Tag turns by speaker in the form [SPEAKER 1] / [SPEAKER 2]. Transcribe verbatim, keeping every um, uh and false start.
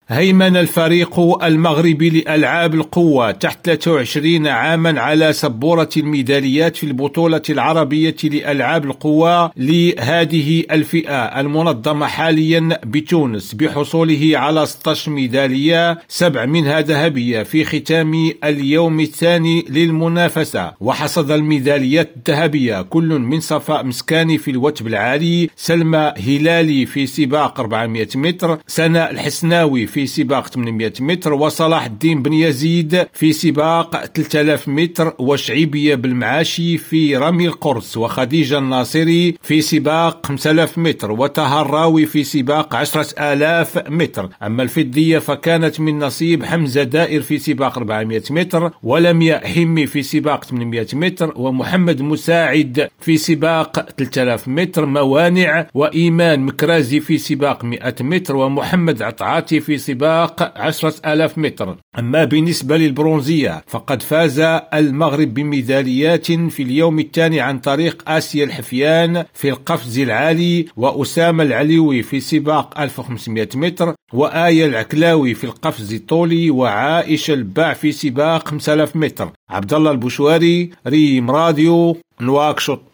[SPEAKER 1] هيمن الفريق المغربي لألعاب القوى تحت ثلاثة وعشرين عاما على سبورة الميداليات في البطولة العربية لألعاب القوى لهذه الفئة المنظمة حاليا بتونس، بحصوله على ستة عشر ميدالية، سبع منها ذهبية في ختام اليوم الثاني للمنافسة. وحصد الميداليات الذهبية كل من صفاء مسكاني في الوثب العالي، سلمى هلالي في سباق أربعمائة متر، سناء الحسناوي في سباق ثمانمائة متر، وصلاح الدين بن يزيد في سباق ثلاثة آلاف متر، وشعيبية بالمعاشي في رمي القرص، وخديجة الناصري في سباق خمسة آلاف متر، وطه الراوي في سباق عشرة آلاف متر. أما الفضية فكانت من نصيب حمزة دائر في سباق أربعمائة متر، ولمياء حمي في سباق ثمانمائة متر، ومحمد مساعد في سباق ثلاثة آلاف متر موانع، وإيمان مكرازي في سباق مائة متر، ومحمد عطعاتي في سباق عشرة آلاف متر. أما بالنسبة للبرونزية فقد فاز المغرب بميداليات في اليوم الثاني عن طريق آسيا الحفيان في القفز العالي، وأسامة العليوي في سباق ألف وخمسمائة متر، وآية العكلاوي في القفز الطولي، وعائشة الباع في سباق خمسة آلاف متر. عبد الله البشواري، ريم راديو، نواكشوط.